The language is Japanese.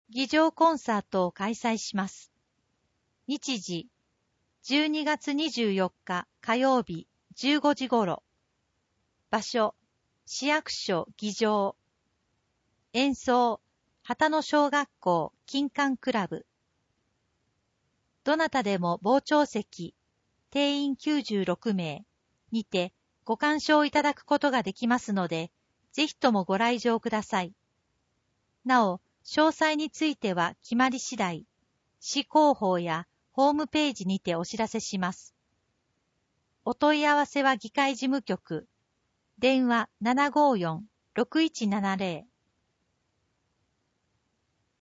議場コンサートを開催します。日時、12月24日火曜日15時頃。場所、市役所議場。演奏、旗野小学校金管クラブ。どなたでも傍聴席、定員96名にてご鑑賞いただくことができますので、ぜひともご来場ください。なお、詳細については決まり次第、市広報やホームページにてお知らせします。お問い合わせは議会事務局、電話754-6170